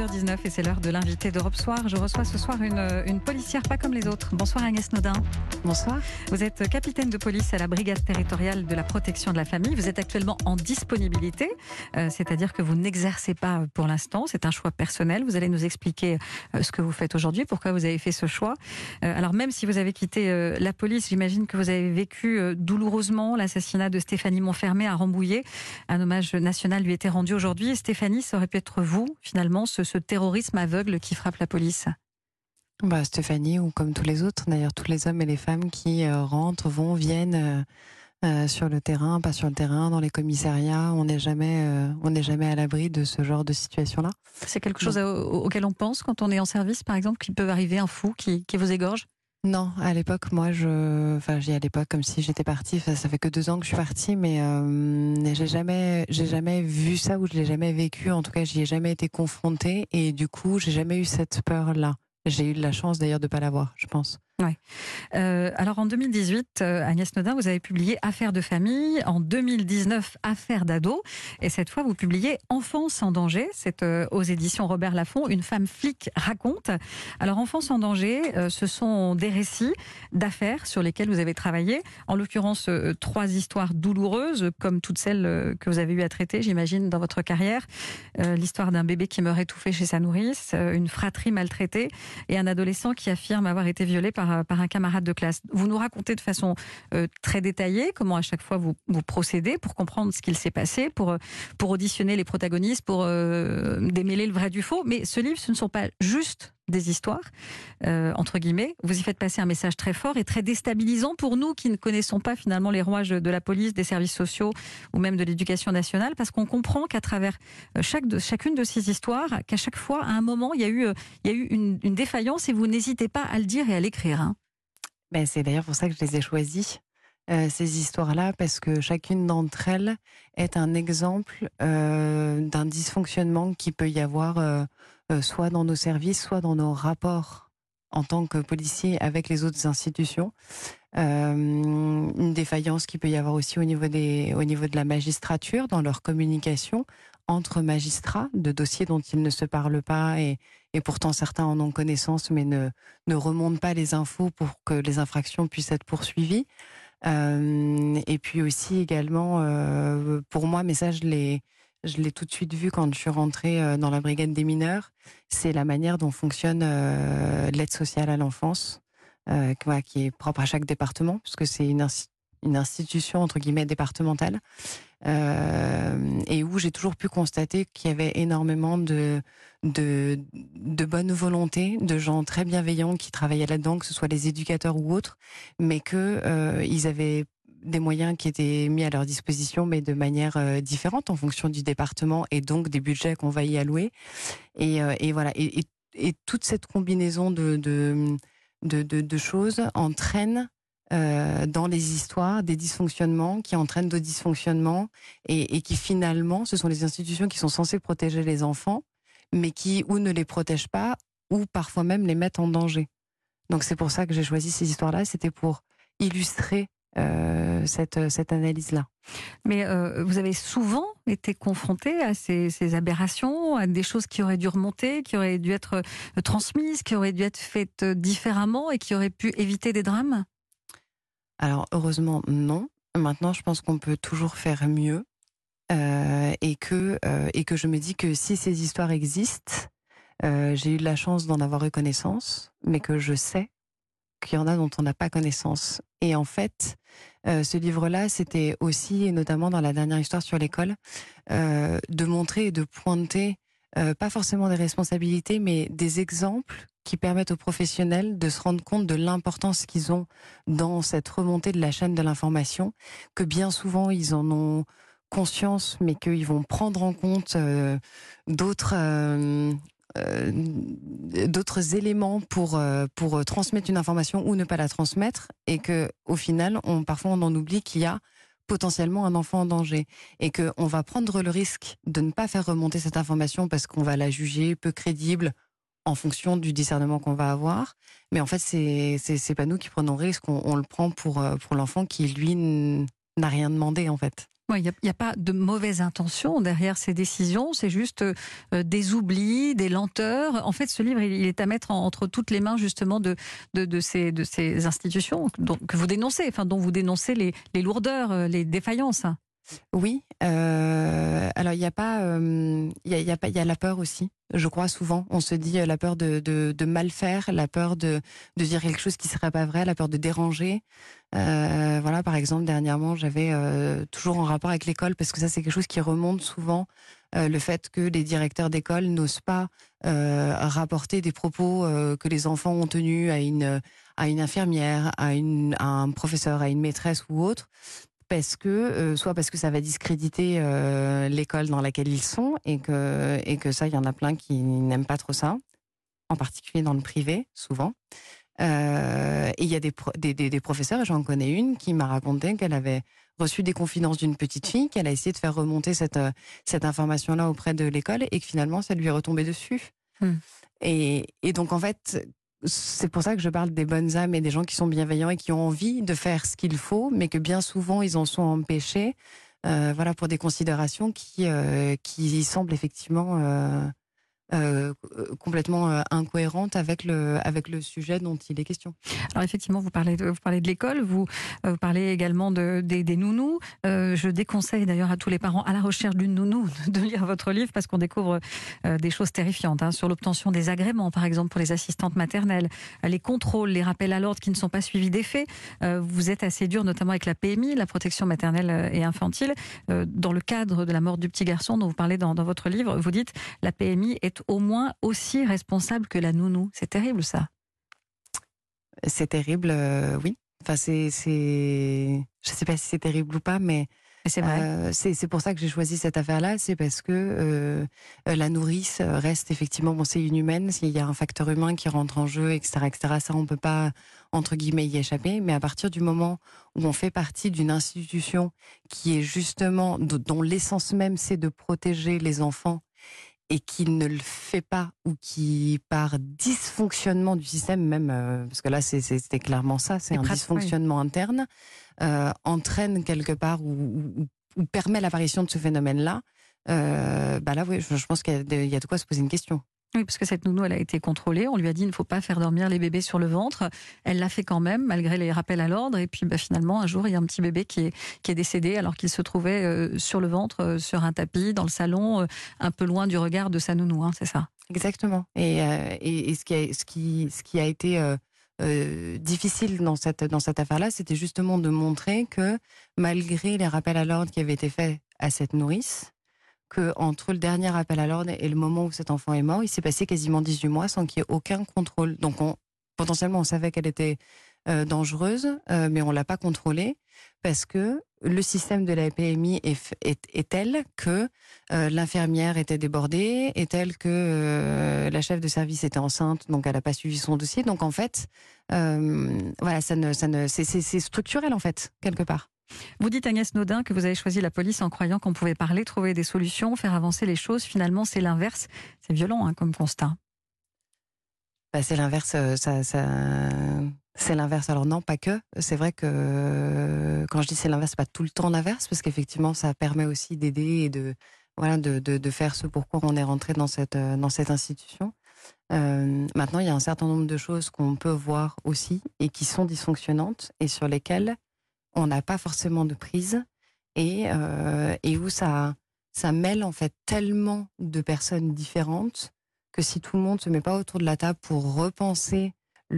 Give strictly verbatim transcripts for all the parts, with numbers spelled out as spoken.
heures dix-neuf et c'est l'heure de l'invité d'Europe Soir. Je reçois ce soir une, une policière pas comme les autres. Bonsoir Agnès Nodin. Bonsoir. Vous êtes capitaine de police à la brigade territoriale de la protection de la famille. Vous êtes actuellement en disponibilité, euh, c'est-à-dire que vous n'exercez pas pour l'instant. C'est un choix personnel. Vous allez nous expliquer euh, ce que vous faites aujourd'hui, pourquoi vous avez fait ce choix. Euh, alors même si vous avez quitté euh, la police, j'imagine que vous avez vécu euh, douloureusement l'assassinat de Stéphanie Monfermé à Rambouillet. Un hommage national lui était rendu aujourd'hui. Et Stéphanie, ça aurait pu être vous, finalement, ce, ce terrorisme aveugle qui frappe la police. Bah, Stéphanie, ou comme tous les autres, d'ailleurs, tous les hommes et les femmes qui euh, rentrent, vont, viennent euh, euh, sur le terrain, pas sur le terrain, dans les commissariats. On n'est jamais, euh, on n'est jamais à l'abri de ce genre de situation-là. C'est quelque chose à, auquel on pense quand on est en service, par exemple, qu'il peut arriver un fou qui, qui vous égorge? Non, à l'époque, moi, je, enfin, j'ai à l'époque comme si j'étais partie. Enfin, ça fait que deux ans que je suis partie, mais euh, j'ai jamais, j'ai jamais vu ça ou je l'ai jamais vécu. En tout cas, j'y ai jamais été confrontée et du coup, j'ai jamais eu cette peur-là. J'ai eu de la chance d'ailleurs de pas l'avoir, je pense. Ouais. Euh, alors en deux mille dix-huit, euh, Agnès Nodin, vous avez publié Affaires de famille. En deux mille dix-neuf, Affaires d'ado. Et cette fois, vous publiez Enfance en danger. C'est euh, aux éditions Robert Laffont. Une femme flic raconte. Alors Enfance en danger, euh, ce sont des récits d'affaires sur lesquels vous avez travaillé. En l'occurrence, euh, trois histoires douloureuses, comme toutes celles euh, que vous avez eu à traiter, j'imagine, dans votre carrière. Euh, l'histoire d'un bébé qui meurt étouffé chez sa nourrice, euh, une fratrie maltraitée et un adolescent qui affirme avoir été violé par par un camarade de classe. Vous nous racontez de façon euh, très détaillée comment à chaque fois vous, vous procédez pour comprendre ce qu'il s'est passé, pour, pour auditionner les protagonistes, pour euh, démêler le vrai du faux. Mais ce livre, ce ne sont pas juste des histoires, euh, entre guillemets. Vous y faites passer un message très fort et très déstabilisant pour nous qui ne connaissons pas finalement les rouages de la police, des services sociaux ou même de l'éducation nationale, parce qu'on comprend qu'à travers chaque de, chacune de ces histoires, qu'à chaque fois, à un moment, il y a eu, il y a eu une, une défaillance et vous n'hésitez pas à le dire et à l'écrire. Hein. Ben, c'est d'ailleurs pour ça que je les ai choisies, euh, ces histoires-là, parce que chacune d'entre elles est un exemple euh, d'un dysfonctionnement qui peut y avoir euh, euh, soit dans nos services, soit dans nos rapports en tant que policiers avec les autres institutions. Euh, une défaillance qui peut y avoir aussi au niveau, des, au niveau de la magistrature, dans leur communication entre magistrats, de dossiers dont ils ne se parlent pas et, et pourtant certains en ont connaissance mais ne, ne remontent pas les infos pour que les infractions puissent être poursuivies. Euh, et puis aussi également, euh, pour moi, mais ça je l'ai, je l'ai tout de suite vu quand je suis rentrée dans la brigade des mineurs, c'est la manière dont fonctionne euh, l'aide sociale à l'enfance, euh, qui est propre à chaque département, puisque c'est une, une institution entre guillemets départementale. Euh, et où j'ai toujours pu constater qu'il y avait énormément de, de, de bonne volonté, de gens très bienveillants qui travaillaient là-dedans, que ce soit les éducateurs ou autres, mais que euh, ils avaient des moyens qui étaient mis à leur disposition, mais de manière euh, différente en fonction du département et donc des budgets qu'on va y allouer. Et, euh, et voilà. Et, et, et toute cette combinaison de, de, de, de, de choses entraîne Euh, dans les histoires, des dysfonctionnements qui entraînent d'autres dysfonctionnements et, et qui finalement, ce sont les institutions qui sont censées protéger les enfants, mais qui ou ne les protègent pas, ou parfois même les mettent en danger. Donc c'est pour ça que j'ai choisi ces histoires-là, c'était pour illustrer euh, cette, cette analyse-là. Mais euh, vous avez souvent été confronté à ces, ces aberrations, à des choses qui auraient dû remonter, qui auraient dû être transmises, qui auraient dû être faites différemment et qui auraient pu éviter des drames ? Alors, heureusement, non. Maintenant, je pense qu'on peut toujours faire mieux euh, et, que, euh, et que je me dis que si ces histoires existent, euh, j'ai eu de la chance d'en avoir eu connaissance, mais que je sais qu'il y en a dont on n'a pas connaissance. Et en fait, euh, ce livre-là, c'était aussi, et notamment dans la dernière histoire sur l'école, euh, de montrer et de pointer, euh, pas forcément des responsabilités, mais des exemples qui permettent aux professionnels de se rendre compte de l'importance qu'ils ont dans cette remontée de la chaîne de l'information, que bien souvent ils en ont conscience, mais qu'ils vont prendre en compte euh, d'autres euh, euh, d'autres éléments pour euh, pour transmettre une information ou ne pas la transmettre, et que au final, on parfois on en oublie qu'il y a potentiellement un enfant en danger et que on va prendre le risque de ne pas faire remonter cette information parce qu'on va la juger peu crédible en fonction du discernement qu'on va avoir, mais en fait c'est c'est c'est pas nous qui prenons le risque, on, on le prend pour pour l'enfant qui lui n'a rien demandé en fait. Il n'y a, a pas de mauvaise intention derrière ces décisions, c'est juste euh, des oublis, des lenteurs. En fait, ce livre, il, il est à mettre en, entre toutes les mains justement de, de, de, ces, de ces institutions dont, que vous dénoncez, enfin, dont vous dénoncez les, les lourdeurs, les défaillances. Oui, euh, alors il y a pas, il euh, y, a, y, a pas, y a la peur aussi. Je crois souvent, on se dit euh, la peur de, de, de mal faire, la peur de, de dire quelque chose qui serait pas vrai, la peur de déranger. Euh, voilà, par exemple, dernièrement, j'avais euh, toujours en rapport avec l'école, parce que ça c'est quelque chose qui remonte souvent, euh, le fait que les directeurs d'école n'osent pas euh, rapporter des propos euh, que les enfants ont tenus à une à une infirmière, à, une, à un professeur, à une maîtresse ou autre. Parce que, euh, soit parce que ça va discréditer euh, l'école dans laquelle ils sont, et que, et que ça, il y en a plein qui n'aiment pas trop ça, en particulier dans le privé, souvent. Euh, et il y a des, pro- des, des, des professeurs, et j'en connais une, qui m'a raconté qu'elle avait reçu des confidences d'une petite fille, qu'elle a essayé de faire remonter cette, cette information-là auprès de l'école, et que finalement, ça lui est retombé dessus. Mmh. Et, et donc, en fait... C'est pour ça que je parle des bonnes âmes et des gens qui sont bienveillants et qui ont envie de faire ce qu'il faut, mais que bien souvent ils en sont empêchés, euh, voilà, pour des considérations qui, euh, qui semblent effectivement euh, euh, complètement euh, incohérentes avec le, avec le sujet dont il est question. Alors effectivement, vous parlez de, vous parlez de l'école, vous, euh, vous parlez également de, des, des nounous. Euh, je déconseille d'ailleurs à tous les parents à la recherche d'une nounou de lire votre livre, parce qu'on découvre euh, des choses terrifiantes, hein, sur l'obtention des agréments, par exemple pour les assistantes maternelles, les contrôles, les rappels à l'ordre qui ne sont pas suivis d'effet. Euh, vous êtes assez dur, notamment avec la P M I, la protection maternelle et infantile. Euh, dans le cadre de la mort du petit garçon dont vous parlez dans, dans votre livre, vous dites la P M I est au moins aussi responsable que la nounou. C'est terrible ça. C'est terrible, euh, oui. Enfin, c'est, c'est, je sais pas si c'est terrible ou pas, mais, mais c'est vrai. Euh, c'est, c'est pour ça que j'ai choisi cette affaire-là. C'est parce que euh, la nourrice reste effectivement, bon, c'est inhumaine. S'il y a un facteur humain qui rentre en jeu, et cetera, et cetera. Ça, on peut pas entre guillemets y échapper. Mais à partir du moment où on fait partie d'une institution qui est justement dont l'essence même c'est de protéger les enfants, et qui ne le fait pas, ou qui, par dysfonctionnement du système même, euh, parce que là c'est, c'est, c'était clairement ça, c'est, c'est un dysfonctionnement oui. interne, euh, entraîne quelque part ou, ou, ou permet l'apparition de ce phénomène-là, euh, bah là oui, je, je pense qu'il y a, de, il y a de quoi se poser une question. Oui, parce que cette nounou, elle a été contrôlée. On lui a dit, il ne faut pas faire dormir les bébés sur le ventre. Elle l'a fait quand même, malgré les rappels à l'ordre. Et puis, bah, finalement, un jour, il y a un petit bébé qui est, qui est décédé alors qu'il se trouvait euh, sur le ventre, euh, sur un tapis, dans le salon, euh, un peu loin du regard de sa nounou, hein, c'est ça? Exactement. Et, euh, et, et ce, qui a, ce, qui, ce qui a été euh, euh, difficile dans cette, dans cette affaire-là, c'était justement de montrer que, malgré les rappels à l'ordre qui avaient été faits à cette nourrice, que entre le dernier appel à l'ordre et le moment où cet enfant est mort, il s'est passé quasiment dix-huit mois sans qu'il y ait aucun contrôle. Donc on, potentiellement, on savait qu'elle était euh, dangereuse, euh, mais on l'a pas contrôlée parce que le système de la P M I est, est, est tel que euh, l'infirmière était débordée, est tel que euh, la chef de service était enceinte, donc elle n'a pas suivi son dossier. Donc en fait, euh, voilà, ça ne, ça ne, c'est, c'est, c'est structurel en fait, quelque part. Vous dites, Agnès Naudin, que vous avez choisi la police en croyant qu'on pouvait parler, trouver des solutions, faire avancer les choses. Finalement, c'est l'inverse. C'est violent hein, comme constat. Bah, c'est l'inverse. Ça, ça... C'est l'inverse. Alors non, pas que. C'est vrai que quand je dis c'est l'inverse, c'est pas tout le temps l'inverse, parce qu'effectivement, ça permet aussi d'aider et de, voilà, de, de, de faire ce pourquoi on est rentré dans cette, dans cette institution. Euh, maintenant, il y a un certain nombre de choses qu'on peut voir aussi et qui sont dysfonctionnantes et sur lesquelles on n'a pas forcément de prise, et, euh, et où ça, ça mêle en fait tellement de personnes différentes que si tout le monde se met pas autour de la table pour repenser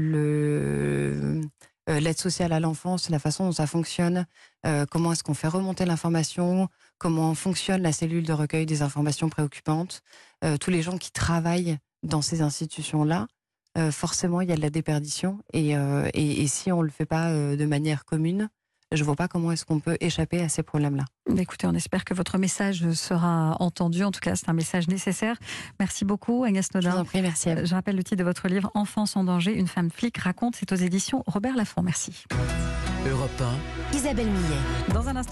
le, euh, l'aide sociale à l'enfance, la façon dont ça fonctionne, euh, comment est-ce qu'on fait remonter l'information, comment fonctionne la cellule de recueil des informations préoccupantes, euh, tous les gens qui travaillent dans ces institutions-là, euh, forcément il y a de la déperdition, et, euh, et, et si on le fait pas euh, de manière commune, je ne vois pas comment est-ce qu'on peut échapper à ces problèmes-là. Écoutez, on espère que votre message sera entendu. En tout cas, c'est un message nécessaire. Merci beaucoup, Agnès Naudin. Je vous en prie, merci à vous. Je rappelle le titre de votre livre, Enfance en danger, une femme flic raconte. C'est aux éditions Robert Laffont. Merci. Europe un. Isabelle Millet. Dans un instant.